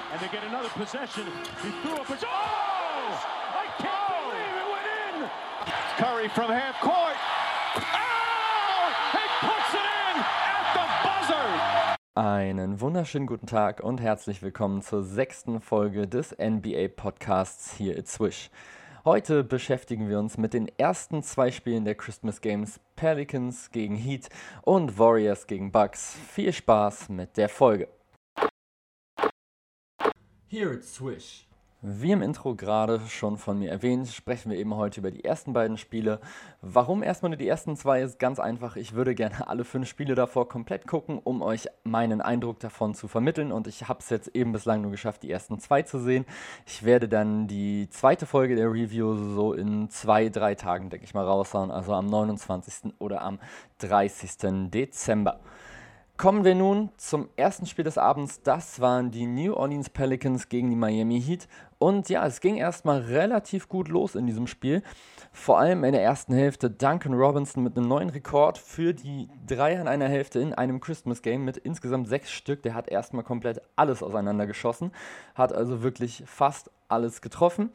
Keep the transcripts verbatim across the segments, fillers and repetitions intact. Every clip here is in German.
and they get another possession. He threw a possession. Oh! I can't oh! believe it went in! Curry from half court. Oh! He puts it in at the buzzer! Einen wunderschönen guten Tag und herzlich willkommen zur sechsten Folge des N B A-Podcasts hier at Swish. Heute beschäftigen wir uns mit den ersten zwei Spielen der Christmas Games, Pelicans gegen Heat und Warriors gegen Bucks. Viel Spaß mit der Folge. Here at Swish. Wie im Intro gerade schon von mir erwähnt, sprechen wir eben heute über die ersten beiden Spiele. Warum erstmal nur die ersten zwei ist ganz einfach. Ich würde gerne alle fünf Spiele davor komplett gucken, um euch meinen Eindruck davon zu vermitteln. Und ich habe es jetzt eben bislang nur geschafft, die ersten zwei zu sehen. Ich werde dann die zweite Folge der Review so in zwei, drei Tagen, denke ich mal, raushauen. Also am neunundzwanzigsten oder am dreißigsten Dezember. Kommen wir nun zum ersten Spiel des Abends. Das waren die New Orleans Pelicans gegen die Miami Heat. Und ja, es ging erstmal relativ gut los in diesem Spiel. Vor allem in der ersten Hälfte Duncan Robinson mit einem neuen Rekord für die Dreier in einer Hälfte in einem Christmas Game mit insgesamt sechs Stück. Der hat erstmal komplett alles auseinandergeschossen, hat also wirklich fast alles getroffen.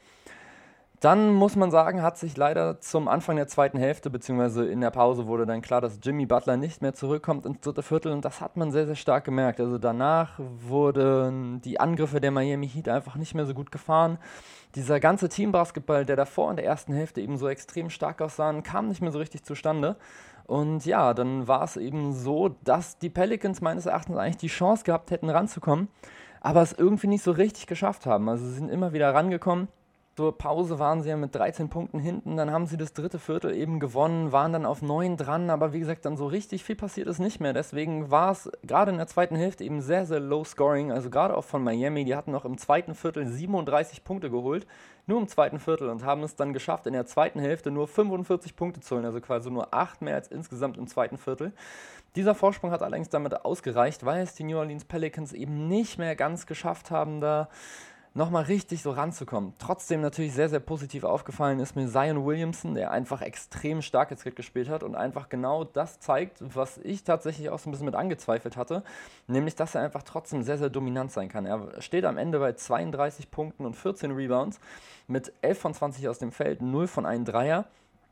Dann muss man sagen, hat sich leider zum Anfang der zweiten Hälfte, beziehungsweise in der Pause wurde dann klar, dass Jimmy Butler nicht mehr zurückkommt ins dritte Viertel und das hat man sehr, sehr stark gemerkt. Also danach wurden die Angriffe der Miami Heat einfach nicht mehr so gut gefahren. Dieser ganze Teambasketball, der davor in der ersten Hälfte eben so extrem stark aussah, kam nicht mehr so richtig zustande. Und ja, dann war es eben so, dass die Pelicans meines Erachtens eigentlich die Chance gehabt hätten, ranzukommen, aber es irgendwie nicht so richtig geschafft haben. Also sie sind immer wieder rangekommen. Zur Pause waren sie ja mit dreizehn Punkten hinten, dann haben sie das dritte Viertel eben gewonnen, waren dann auf neun dran, aber wie gesagt, dann so richtig viel passiert ist nicht mehr. Deswegen war es gerade in der zweiten Hälfte eben sehr, sehr low scoring, also gerade auch von Miami, die hatten noch im zweiten Viertel siebenunddreißig Punkte geholt, nur im zweiten Viertel und haben es dann geschafft, in der zweiten Hälfte nur fünfundvierzig Punkte zu holen, also quasi nur acht mehr als insgesamt im zweiten Viertel. Dieser Vorsprung hat allerdings damit ausgereicht, weil es die New Orleans Pelicans eben nicht mehr ganz geschafft haben, da nochmal richtig so ranzukommen. Trotzdem natürlich sehr, sehr positiv aufgefallen ist mir Zion Williamson, der einfach extrem stark jetzt gespielt hat und einfach genau das zeigt, was ich tatsächlich auch so ein bisschen mit angezweifelt hatte, nämlich, dass er einfach trotzdem sehr, sehr dominant sein kann. Er steht am Ende bei zweiunddreißig Punkten und vierzehn Rebounds mit elf von zwanzig aus dem Feld, null von einem Dreier.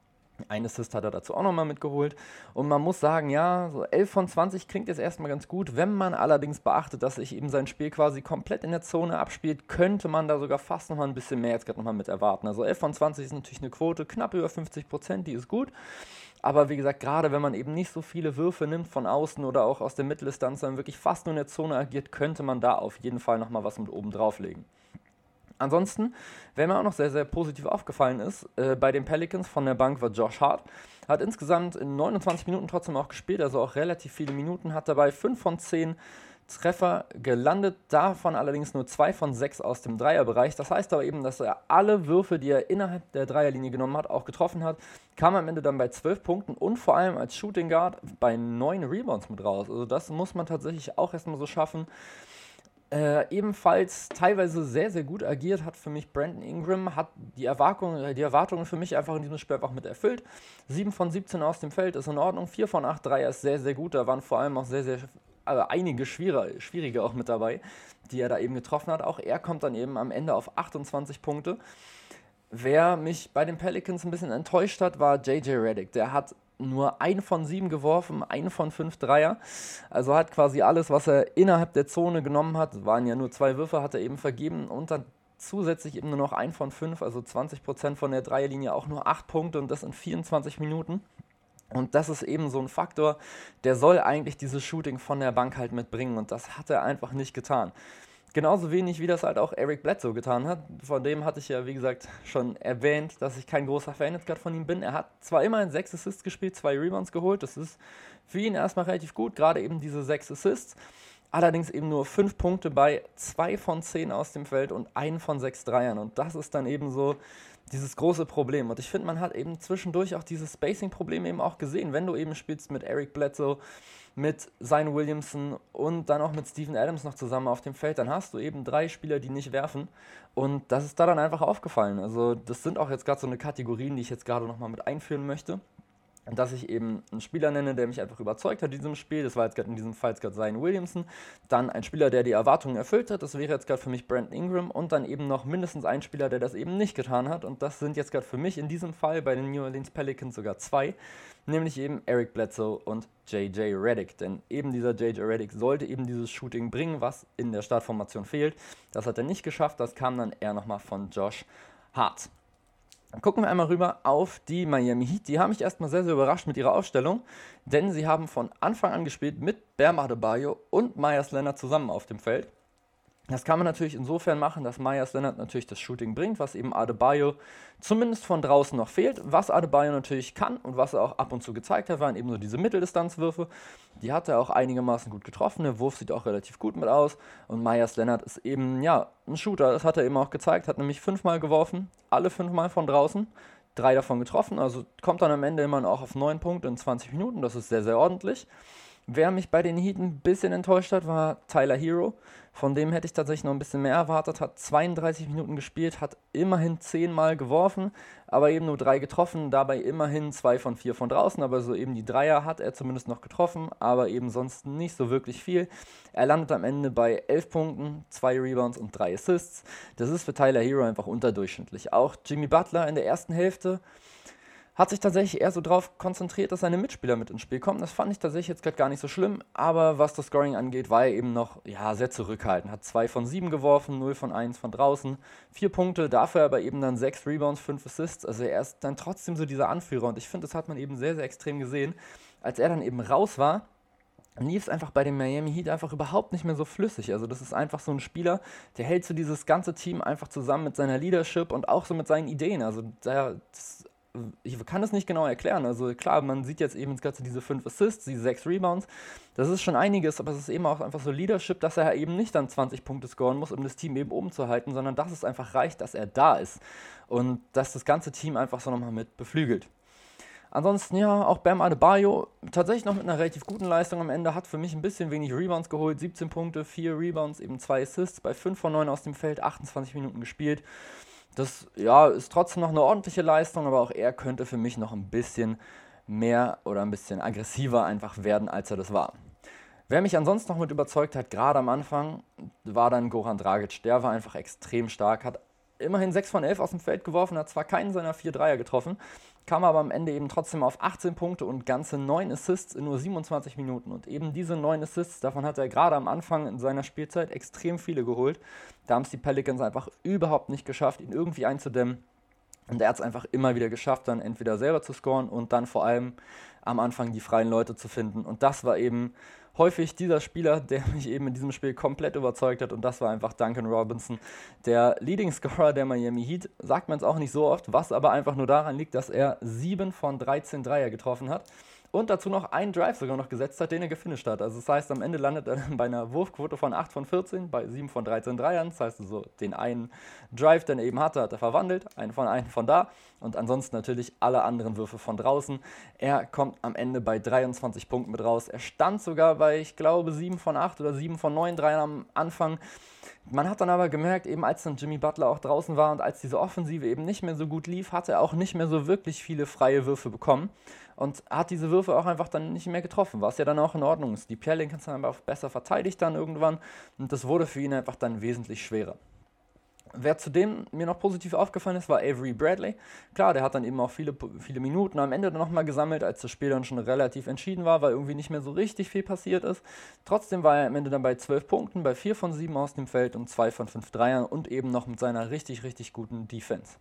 Ein Assist hat er dazu auch nochmal mitgeholt. Und man muss sagen, ja, so elf von zwanzig klingt jetzt erstmal ganz gut. Wenn man allerdings beachtet, dass sich eben sein Spiel quasi komplett in der Zone abspielt, könnte man da sogar fast nochmal ein bisschen mehr jetzt gerade nochmal mit erwarten. Also elf von zwanzig ist natürlich eine Quote, knapp über fünfzig Prozent, die ist gut. Aber wie gesagt, gerade wenn man eben nicht so viele Würfe nimmt von außen oder auch aus der Mitteldistanz, sondern wirklich fast nur in der Zone agiert, könnte man da auf jeden Fall nochmal was mit oben drauflegen. Ansonsten, wer mir auch noch sehr, sehr positiv aufgefallen ist, äh, bei den Pelicans von der Bank war Josh Hart. Hat insgesamt in neunundzwanzig Minuten trotzdem auch gespielt, also auch relativ viele Minuten, hat dabei fünf von zehn Treffer gelandet, davon allerdings nur zwei von sechs aus dem Dreierbereich. Das heißt aber eben, dass er alle Würfe, die er innerhalb der Dreierlinie genommen hat, auch getroffen hat, kam am Ende dann bei zwölf Punkten und vor allem als Shooting Guard bei neun Rebounds mit raus. Also das muss man tatsächlich auch erstmal so schaffen. Äh, ebenfalls teilweise sehr, sehr gut agiert hat für mich Brandon Ingram, hat die Erwartungen, die Erwartungen für mich einfach in diesem Spiel einfach mit erfüllt. sieben von siebzehn aus dem Feld ist in Ordnung, vier von acht Dreier ist sehr, sehr gut, da waren vor allem auch sehr, sehr also einige schwierige, schwierige auch mit dabei, die er da eben getroffen hat. Auch er kommt dann eben am Ende auf achtundzwanzig Punkte. Wer mich bei den Pelicans ein bisschen enttäuscht hat, war J J Redick. Der hat nur ein von sieben geworfen, ein von fünf Dreier. Also hat quasi alles, was er innerhalb der Zone genommen hat, waren ja nur zwei Würfe, hat er eben vergeben und dann zusätzlich eben nur noch ein von fünf, also zwanzig Prozent von der Dreierlinie, auch nur acht Punkte und das in vierundzwanzig Minuten. Und das ist eben so ein Faktor, der soll eigentlich dieses Shooting von der Bank halt mitbringen und das hat er einfach nicht getan. Genauso wenig, wie das halt auch Eric Bledsoe getan hat. Von dem hatte ich ja, wie gesagt, schon erwähnt, dass ich kein großer Fan jetzt gerade von ihm bin. Er hat zwar immerhin sechs Assists gespielt, zwei Rebounds geholt. Das ist für ihn erstmal relativ gut, gerade eben diese sechs Assists. Allerdings eben nur fünf Punkte bei zwei von zehn aus dem Feld und ein von sechs Dreiern. Und das ist dann eben so dieses große Problem. Und ich finde, man hat eben zwischendurch auch dieses Spacing-Problem eben auch gesehen. Wenn du eben spielst mit Eric Bledsoe, mit Zion Williamson und dann auch mit Steven Adams noch zusammen auf dem Feld, dann hast du eben drei Spieler, die nicht werfen und das ist da dann einfach aufgefallen. Also das sind auch jetzt gerade so eine Kategorien, die ich jetzt gerade nochmal mit einführen möchte. dass ich eben einen Spieler nenne, der mich einfach überzeugt hat in diesem Spiel. Das war jetzt gerade in diesem Fall jetzt gerade Zion Williamson. Dann ein Spieler, der die Erwartungen erfüllt hat. Das wäre jetzt gerade für mich Brandon Ingram. Und dann eben noch mindestens ein Spieler, der das eben nicht getan hat. Und das sind jetzt gerade für mich in diesem Fall bei den New Orleans Pelicans sogar zwei. Nämlich eben Eric Bledsoe und J J Redick. Denn eben dieser J J Redick sollte eben dieses Shooting bringen, was in der Startformation fehlt. Das hat er nicht geschafft. Das kam dann eher nochmal von Josh Hart. Dann gucken wir einmal rüber auf die Miami Heat. Die haben mich erstmal sehr, sehr überrascht mit ihrer Aufstellung, denn sie haben von Anfang an gespielt mit Bam Adebayo und Meyers Leonard zusammen auf dem Feld. Das kann man natürlich insofern machen, dass Meyers Leonard natürlich das Shooting bringt, was eben Adebayo zumindest von draußen noch fehlt. Was Adebayo natürlich kann und was er auch ab und zu gezeigt hat, waren eben so diese Mitteldistanzwürfe. Die hat er auch einigermaßen gut getroffen. Der Wurf sieht auch relativ gut mit aus. Und Meyers Leonard ist eben, ja, ein Shooter. Das hat er eben auch gezeigt. Hat nämlich fünfmal geworfen, alle fünfmal von draußen. Drei davon getroffen. Also kommt dann am Ende immer auch auf neun Punkte in zwanzig Minuten. Das ist sehr, sehr ordentlich. Wer mich bei den Heat ein bisschen enttäuscht hat, war Tyler Hero. Von dem hätte ich tatsächlich noch ein bisschen mehr erwartet. Hat zweiunddreißig Minuten gespielt, hat immerhin zehnmal geworfen, aber eben nur drei getroffen. Dabei immerhin zwei von vier von draußen, aber so eben die Dreier hat er zumindest noch getroffen, aber eben sonst nicht so wirklich viel. Er landet am Ende bei elf Punkten, zwei Rebounds und drei Assists. Das ist für Tyler Hero einfach unterdurchschnittlich. Auch Jimmy Butler in der ersten Hälfte hat sich tatsächlich eher so darauf konzentriert, dass seine Mitspieler mit ins Spiel kommen. Das fand ich tatsächlich jetzt gerade gar nicht so schlimm, aber was das Scoring angeht, war er eben noch ja, sehr zurückhaltend. Hat zwei von sieben geworfen, null von eins von draußen, vier Punkte, dafür aber eben dann sechs Rebounds, fünf Assists. Also er ist dann trotzdem so dieser Anführer und ich finde, das hat man eben sehr, sehr extrem gesehen. Als er dann eben raus war, lief es einfach bei dem Miami Heat einfach überhaupt nicht mehr so flüssig. Also das ist einfach so ein Spieler, der hält so dieses ganze Team einfach zusammen mit seiner Leadership und auch so mit seinen Ideen. Also der, das ich kann das nicht genau erklären. Also klar, man sieht jetzt eben gerade diese fünf Assists, diese sechs Rebounds. Das ist schon einiges, aber es ist eben auch einfach so Leadership, dass er eben nicht dann zwanzig Punkte scoren muss, um das Team eben oben zu halten, sondern dass es einfach reicht, dass er da ist. Und dass das ganze Team einfach so nochmal mit beflügelt. Ansonsten ja, auch Bam Adebayo tatsächlich noch mit einer relativ guten Leistung am Ende, hat für mich ein bisschen wenig Rebounds geholt, siebzehn Punkte, vier Rebounds, eben zwei Assists, bei fünf von neun aus dem Feld, achtundzwanzig Minuten gespielt. Das ja, ist trotzdem noch eine ordentliche Leistung, aber auch er könnte für mich noch ein bisschen mehr oder ein bisschen aggressiver einfach werden, als er das war. Wer mich ansonsten noch mit überzeugt hat, gerade am Anfang, war dann Goran Dragic. Der war einfach extrem stark, hat immerhin sechs von elf aus dem Feld geworfen, hat zwar keinen seiner vier Dreier getroffen, kam aber am Ende eben trotzdem auf achtzehn Punkte und ganze neun Assists in nur siebenundzwanzig Minuten. Und eben diese neun Assists, davon hat er gerade am Anfang in seiner Spielzeit extrem viele geholt. Da haben es die Pelicans einfach überhaupt nicht geschafft, ihn irgendwie einzudämmen. Und er hat es einfach immer wieder geschafft, dann entweder selber zu scoren und dann vor allem am Anfang die freien Leute zu finden. Und das war eben häufig dieser Spieler, der mich eben in diesem Spiel komplett überzeugt hat, und das war einfach Duncan Robinson, der Leading Scorer der Miami Heat. Sagt man es auch nicht so oft, was aber einfach nur daran liegt, dass er sieben von dreizehn Dreier getroffen hat und dazu noch einen Drive sogar noch gesetzt hat, den er gefinisht hat. Also das heißt, am Ende landet er dann bei einer Wurfquote von acht von vierzehn, bei sieben von dreizehn Dreiern. Das heißt also, den einen Drive, den er eben hatte, hat er verwandelt, einen von einen von da und ansonsten natürlich alle anderen Würfe von draußen. Er kommt am Ende bei dreiundzwanzig Punkten mit raus. Er stand sogar bei, ich glaube, sieben von acht oder sieben von neun Dreiern am Anfang. Man hat dann aber gemerkt, eben als dann Jimmy Butler auch draußen war und als diese Offensive eben nicht mehr so gut lief, hat er auch nicht mehr so wirklich viele freie Würfe bekommen und hat diese Würfe auch einfach dann nicht mehr getroffen, was ja dann auch in Ordnung ist. Die Pelicans haben einfach besser verteidigt dann irgendwann und das wurde für ihn einfach dann wesentlich schwerer. Wer zudem mir noch positiv aufgefallen ist, war Avery Bradley. Klar, der hat dann eben auch viele, viele Minuten am Ende dann nochmal gesammelt, als das Spiel dann schon relativ entschieden war, weil irgendwie nicht mehr so richtig viel passiert ist. Trotzdem war er am Ende dann bei zwölf Punkten, bei vier von sieben aus dem Feld und zwei von fünf Dreiern und eben noch mit seiner richtig, richtig guten Defense.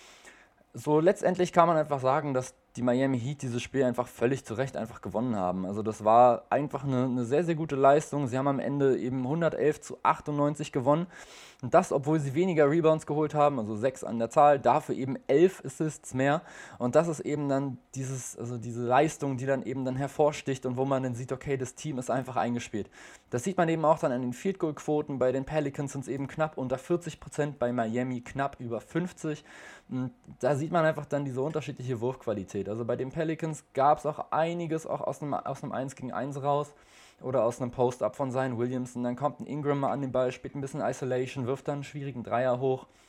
So letztendlich kann man einfach sagen, dass die Miami Heat dieses Spiel einfach völlig zu Recht einfach gewonnen haben. Also das war einfach eine, eine sehr, sehr gute Leistung. Sie haben am Ende eben hundertelf zu achtundneunzig gewonnen. Und das, obwohl sie weniger Rebounds geholt haben, also sechs an der Zahl, dafür eben elf Assists mehr. Und das ist eben dann dieses, also diese Leistung, die dann eben dann hervorsticht und wo man dann sieht, okay, das Team ist einfach eingespielt. Das sieht man eben auch dann an den Field Goal Quoten. Bei den Pelicans sind es eben knapp unter vierzig Prozent, bei Miami knapp über fünfzig. Und da sieht man einfach dann diese unterschiedliche Wurfqualität. Also bei den Pelicans gab es auch einiges auch aus einem, aus einem eins gegen eins raus oder aus einem Post-Up von Zion Williamson. Dann kommt ein Ingram mal an den Ball, spielt ein bisschen Isolation, wirft dann einen schwierigen Dreier hoch.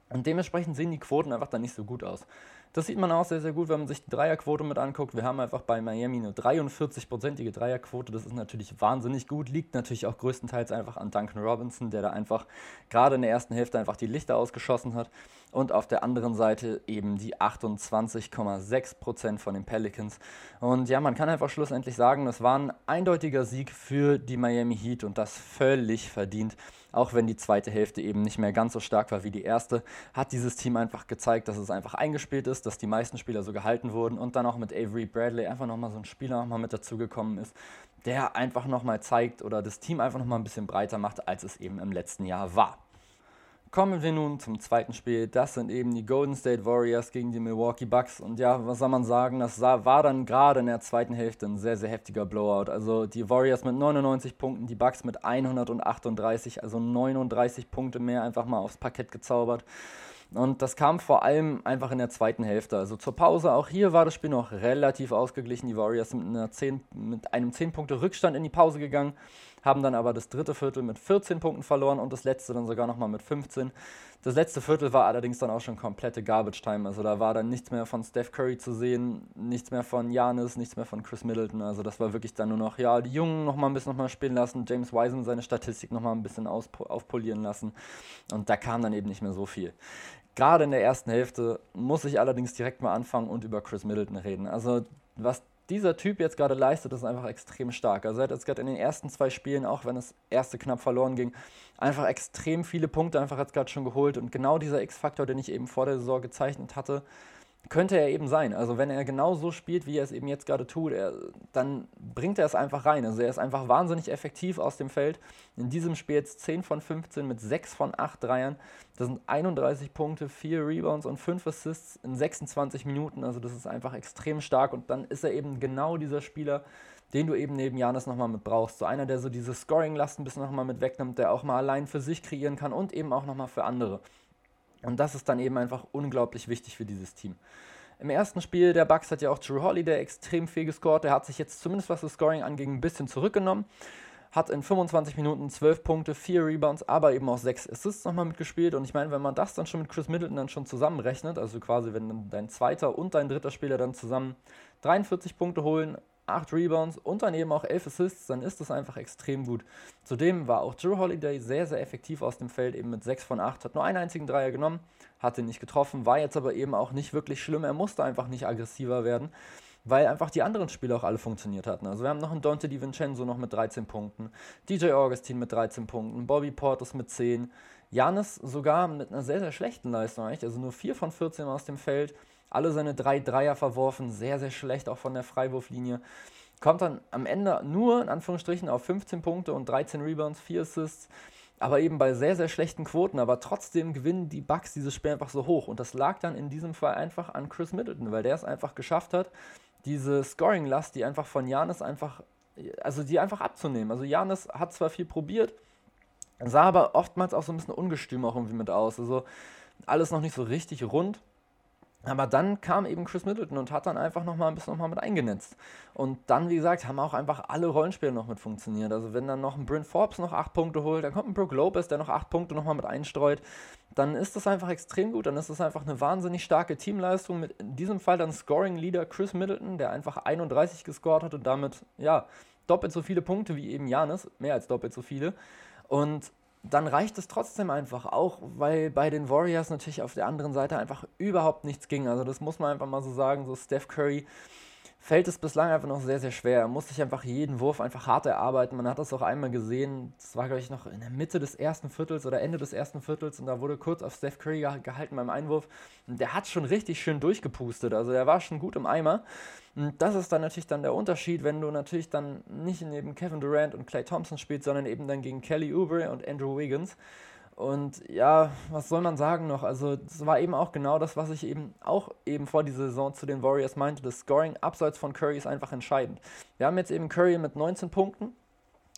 Und dementsprechend sehen die Quoten einfach dann nicht so gut aus. Das sieht man auch sehr, sehr gut, wenn man sich die Dreierquote mit anguckt. Wir haben einfach bei Miami eine dreiundvierzig-prozentige Dreierquote. Das ist natürlich wahnsinnig gut. Liegt natürlich auch größtenteils einfach an Duncan Robinson, der da einfach gerade in der ersten Hälfte einfach die Lichter ausgeschossen hat. Und auf der anderen Seite eben die achtundzwanzig Komma sechs Prozent von den Pelicans. Und ja, man kann einfach schlussendlich sagen, das war ein eindeutiger Sieg für die Miami Heat und das völlig verdient. Auch wenn die zweite Hälfte eben nicht mehr ganz so stark war wie die erste, hat dieses Team einfach gezeigt, dass es einfach eingespielt ist, dass die meisten Spieler so gehalten wurden und dann auch mit Avery Bradley einfach nochmal so ein Spieler nochmal mit dazugekommen ist, der einfach nochmal zeigt oder das Team einfach nochmal ein bisschen breiter macht, als es eben im letzten Jahr war. Kommen wir nun zum zweiten Spiel. Das sind eben die Golden State Warriors gegen die Milwaukee Bucks. Und ja, was soll man sagen, das war dann gerade in der zweiten Hälfte ein sehr, sehr heftiger Blowout. Also die Warriors mit neunundneunzig Punkten, die Bucks mit hundertachtunddreißig, also neununddreißig Punkte mehr einfach mal aufs Parkett gezaubert. Und das kam vor allem einfach in der zweiten Hälfte. Also zur Pause, auch hier war das Spiel noch relativ ausgeglichen. Die Warriors sind mit, einer zehn, mit einem zehn Punkte Rückstand in die Pause gegangen, haben dann aber das dritte Viertel mit vierzehn Punkten verloren und das letzte dann sogar nochmal mit fünfzehn. Das letzte Viertel war allerdings dann auch schon komplette Garbage-Time. Also da war dann nichts mehr von Steph Curry zu sehen, nichts mehr von Giannis, nichts mehr von Chris Middleton. Also das war wirklich dann nur noch, ja, die Jungen nochmal ein bisschen nochmal spielen lassen, James Wiseman seine Statistik nochmal ein bisschen auspo- aufpolieren lassen. Und da kam dann eben nicht mehr so viel. Gerade in der ersten Hälfte muss ich allerdings direkt mal anfangen und über Chris Middleton reden. Also was dieser Typ jetzt gerade leistet, ist einfach extrem stark. Also er hat jetzt gerade in den ersten zwei Spielen, auch wenn das erste knapp verloren ging, einfach extrem viele Punkte einfach jetzt gerade schon geholt. Und genau dieser X-Faktor, den ich eben vor der Saison gezeichnet hatte, könnte er eben sein. Also wenn er genau so spielt, wie er es eben jetzt gerade tut, er, dann bringt er es einfach rein. Also er ist einfach wahnsinnig effektiv aus dem Feld. In diesem Spiel jetzt zehn von fünfzehn mit sechs von acht Dreiern. Das sind einunddreißig Punkte, vier Rebounds und fünf Assists in sechsundzwanzig Minuten. Also das ist einfach extrem stark. Und dann ist er eben genau dieser Spieler, den du eben neben Giannis nochmal mit brauchst. So einer, der so diese Scoring-Last ein bisschen nochmal mit wegnimmt, der auch mal allein für sich kreieren kann und eben auch nochmal für andere. Und das ist dann eben einfach unglaublich wichtig für dieses Team. Im ersten Spiel der Bucks hat ja auch Jrue Holiday extrem viel gescored. Der hat sich jetzt zumindest, was das Scoring angeht, ein bisschen zurückgenommen. Hat in fünfundzwanzig Minuten zwölf Punkte, vier Rebounds, aber eben auch sechs Assists nochmal mitgespielt. Und ich meine, wenn man das dann schon mit Chris Middleton dann schon zusammenrechnet, also quasi wenn dann dein zweiter und dein dritter Spieler dann zusammen dreiundvierzig Punkte holen, acht Rebounds und dann eben auch elf Assists, dann ist das einfach extrem gut. Zudem war auch Jrue Holiday sehr, sehr effektiv aus dem Feld, eben mit sechs von acht, hat nur einen einzigen Dreier genommen, hat ihn nicht getroffen, war jetzt aber eben auch nicht wirklich schlimm, er musste einfach nicht aggressiver werden, weil einfach die anderen Spiele auch alle funktioniert hatten. Also wir haben noch einen Dante DiVincenzo noch mit dreizehn Punkten, D J Augustin mit dreizehn Punkten, Bobby Portis mit zehn, Giannis sogar mit einer sehr, sehr schlechten Leistung eigentlich, also nur vier von vierzehn aus dem Feld, alle seine drei Dreier verworfen, sehr, sehr schlecht, auch von der Freiwurflinie. Kommt dann am Ende nur, in Anführungsstrichen, auf fünfzehn Punkte und dreizehn Rebounds, vier Assists, aber eben bei sehr, sehr schlechten Quoten. Aber trotzdem gewinnen die Bucks dieses Spiel einfach so hoch. Und das lag dann in diesem Fall einfach an Chris Middleton, weil der es einfach geschafft hat, diese Scoring-Last, die einfach von Giannis einfach, also die einfach abzunehmen. Also Giannis hat zwar viel probiert, sah aber oftmals auch so ein bisschen ungestüm auch irgendwie mit aus. Also alles noch nicht so richtig rund. Aber dann kam eben Chris Middleton und hat dann einfach nochmal ein bisschen noch mal mit eingenetzt. Und dann, wie gesagt, haben auch einfach alle Rollenspiele noch mit funktioniert. Also wenn dann noch ein Bryn Forbes noch acht Punkte holt, dann kommt ein Brook Lopez, der noch acht Punkte nochmal mit einstreut, dann ist das einfach extrem gut. Dann ist das einfach eine wahnsinnig starke Teamleistung. Mit in diesem Fall dann Scoring-Leader Chris Middleton, der einfach einunddreißig gescored hat und damit, ja, doppelt so viele Punkte wie eben Giannis, mehr als doppelt so viele. Und dann reicht es trotzdem einfach auch, weil bei den Warriors natürlich auf der anderen Seite einfach überhaupt nichts ging. Also das muss man einfach mal so sagen, so Steph Curry fällt es bislang einfach noch sehr, sehr schwer. Er muss sich einfach jeden Wurf einfach hart erarbeiten. Man hat das auch einmal gesehen, das war glaube ich noch in der Mitte des ersten Viertels oder Ende des ersten Viertels und da wurde kurz auf Steph Curry gehalten beim Einwurf und der hat schon richtig schön durchgepustet, also der war schon gut im Eimer. Und das ist dann natürlich dann der Unterschied, wenn du natürlich dann nicht neben Kevin Durant und Klay Thompson spielst, sondern eben dann gegen Kelly Oubre und Andrew Wiggins. Und ja, was soll man sagen noch? Also das war eben auch genau das, was ich eben auch eben vor dieser Saison zu den Warriors meinte. Das Scoring abseits von Curry ist einfach entscheidend. Wir haben jetzt eben Curry mit neunzehn Punkten,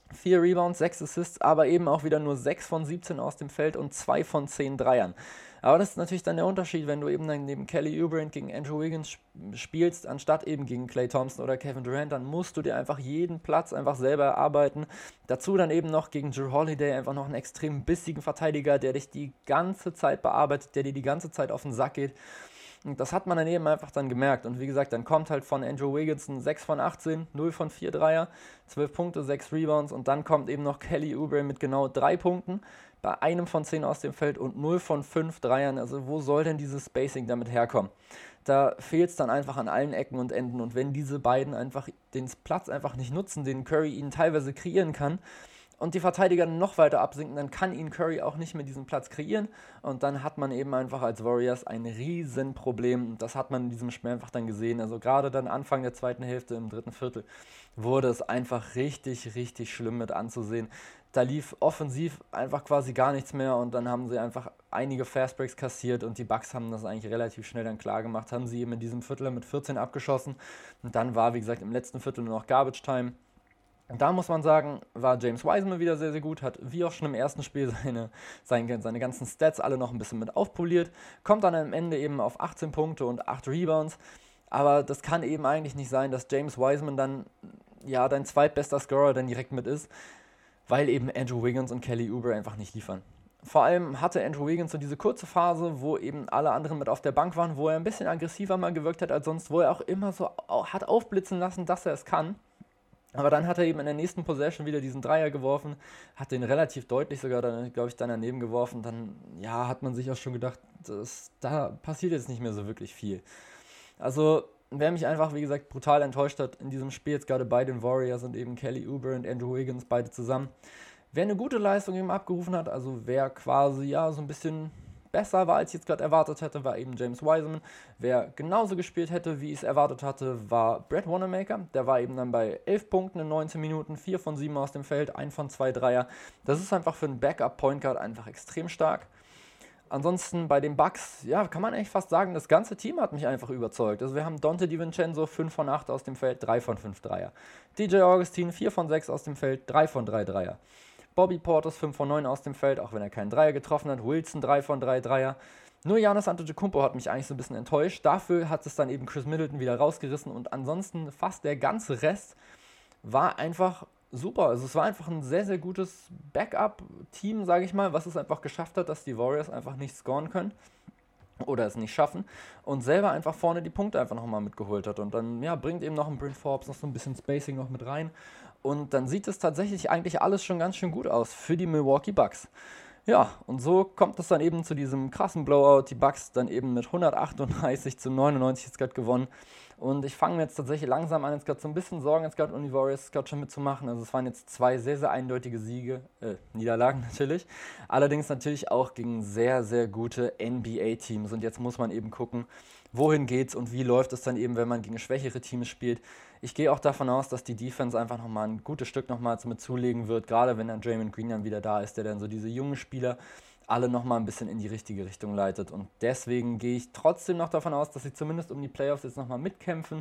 vier Rebounds, sechs Assists, aber eben auch wieder nur sechs von siebzehn aus dem Feld und zwei von zehn Dreiern. Aber das ist natürlich dann der Unterschied, wenn du eben dann neben Kelly Oubre gegen Andrew Wiggins spielst, anstatt eben gegen Klay Thompson oder Kevin Durant, dann musst du dir einfach jeden Platz einfach selber erarbeiten. Dazu dann eben noch gegen Jrue Holiday einfach noch einen extrem bissigen Verteidiger, der dich die ganze Zeit bearbeitet, der dir die ganze Zeit auf den Sack geht. Und das hat man dann eben einfach dann gemerkt. Und wie gesagt, dann kommt halt von Andrew Wiggins ein sechs von achtzehn, null von vier Dreier, zwölf Punkte, sechs Rebounds. Und dann kommt eben noch Kelly Oubre mit genau drei Punkten, bei einem von zehn aus dem Feld und null von fünf Dreiern. Also wo soll denn dieses Spacing damit herkommen? Da fehlt es dann einfach an allen Ecken und Enden. Und wenn diese beiden einfach den Platz einfach nicht nutzen, den Curry ihnen teilweise kreieren kann, und die Verteidiger noch weiter absinken, dann kann ihnen Curry auch nicht mehr diesen Platz kreieren. Und dann hat man eben einfach als Warriors ein Riesenproblem. Das hat man in diesem Spiel einfach dann gesehen. Also gerade dann Anfang der zweiten Hälfte, im dritten Viertel, wurde es einfach richtig, richtig schlimm mit anzusehen. Da lief offensiv einfach quasi gar nichts mehr und dann haben sie einfach einige Fastbreaks kassiert und die Bucks haben das eigentlich relativ schnell dann klar gemacht. Haben sie eben in diesem Viertel mit vierzehn abgeschossen und dann war, wie gesagt, im letzten Viertel nur noch Garbage Time. Und da muss man sagen, war James Wiseman wieder sehr, sehr gut, hat wie auch schon im ersten Spiel seine, seine, seine ganzen Stats alle noch ein bisschen mit aufpoliert, kommt dann am Ende eben auf achtzehn Punkte und acht Rebounds, aber das kann eben eigentlich nicht sein, dass James Wiseman dann, ja, dein zweitbester Scorer dann direkt mit ist, weil eben Andrew Wiggins und Kelly Oubre einfach nicht liefern. Vor allem hatte Andrew Wiggins so diese kurze Phase, wo eben alle anderen mit auf der Bank waren, wo er ein bisschen aggressiver mal gewirkt hat als sonst, wo er auch immer so hat aufblitzen lassen, dass er es kann. Aber dann hat er eben in der nächsten Possession wieder diesen Dreier geworfen, hat den relativ deutlich sogar, dann, glaube ich, dann daneben geworfen. Dann, ja, hat man sich auch schon gedacht, das, da passiert jetzt nicht mehr so wirklich viel. Also, wer mich einfach, wie gesagt, brutal enttäuscht hat in diesem Spiel, jetzt gerade bei den Warriors und eben Kelly Oubre und Andrew Wiggins, beide zusammen. Wer eine gute Leistung eben abgerufen hat, also wer quasi, ja, so ein bisschen besser war, als ich jetzt gerade erwartet hätte, war eben James Wiseman. Wer genauso gespielt hätte, wie ich es erwartet hatte, war Brad Wanamaker. Der war eben dann bei elf Punkten in neunzehn Minuten, vier von sieben aus dem Feld, ein von zwei Dreier. Das ist einfach für einen Backup-Point Guard einfach extrem stark. Ansonsten bei den Bucks, ja, kann man eigentlich fast sagen, das ganze Team hat mich einfach überzeugt. Also wir haben Dante DiVincenzo, fünf von acht aus dem Feld, drei von fünf Dreier. D J Augustin, vier von sechs aus dem Feld, drei von drei Dreier. Bobby Portis fünf von neun aus dem Feld, auch wenn er keinen Dreier getroffen hat. Wilson drei von drei Dreier. Nur Giannis Antetokounmpo hat mich eigentlich so ein bisschen enttäuscht. Dafür hat es dann eben Chris Middleton wieder rausgerissen und ansonsten fast der ganze Rest war einfach super. Also es war einfach ein sehr, sehr gutes Backup-Team, sage ich mal, was es einfach geschafft hat, dass die Warriors einfach nicht scoren können oder es nicht schaffen und selber einfach vorne die Punkte einfach nochmal mitgeholt hat. Und dann ja, bringt eben noch ein Bryn Forbes noch so ein bisschen Spacing noch mit rein. Und dann sieht es tatsächlich eigentlich alles schon ganz schön gut aus für die Milwaukee Bucks. Ja, und so kommt es dann eben zu diesem krassen Blowout. Die Bucks dann eben mit hundertachtunddreißig zu neunundneunzig jetzt gerade gewonnen. Und ich fange mir jetzt tatsächlich langsam an, jetzt gerade so ein bisschen Sorgen jetzt gerade um die Warriors gerade schon mitzumachen. Also es waren jetzt zwei sehr, sehr eindeutige Siege, äh, Niederlagen natürlich. Allerdings natürlich auch gegen sehr, sehr gute N B A-Teams. Und jetzt muss man eben gucken, wohin geht's und wie läuft es dann eben, wenn man gegen schwächere Teams spielt. Ich gehe auch davon aus, dass die Defense einfach nochmal ein gutes Stück nochmals mit zulegen wird, gerade wenn dann Draymond Green dann wieder da ist, der dann so diese jungen Spieler alle nochmal ein bisschen in die richtige Richtung leitet. Und deswegen gehe ich trotzdem noch davon aus, dass sie zumindest um die Playoffs jetzt nochmal mitkämpfen.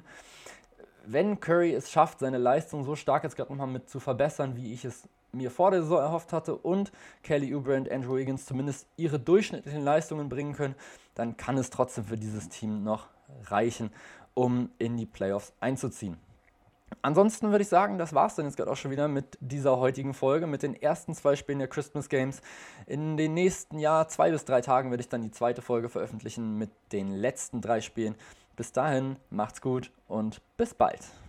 Wenn Curry es schafft, seine Leistung so stark jetzt gerade nochmal mit zu verbessern, wie ich es mir vor der Saison erhofft hatte und Kelly Oubre und Andrew Wiggins zumindest ihre durchschnittlichen Leistungen bringen können, dann kann es trotzdem für dieses Team noch reichen, um in die Playoffs einzuziehen. Ansonsten würde ich sagen, das war es dann jetzt gerade auch schon wieder mit dieser heutigen Folge, mit den ersten zwei Spielen der Christmas Games. In den nächsten Jahr, zwei bis drei Tagen werde ich dann die zweite Folge veröffentlichen mit den letzten drei Spielen. Bis dahin, macht's gut und bis bald.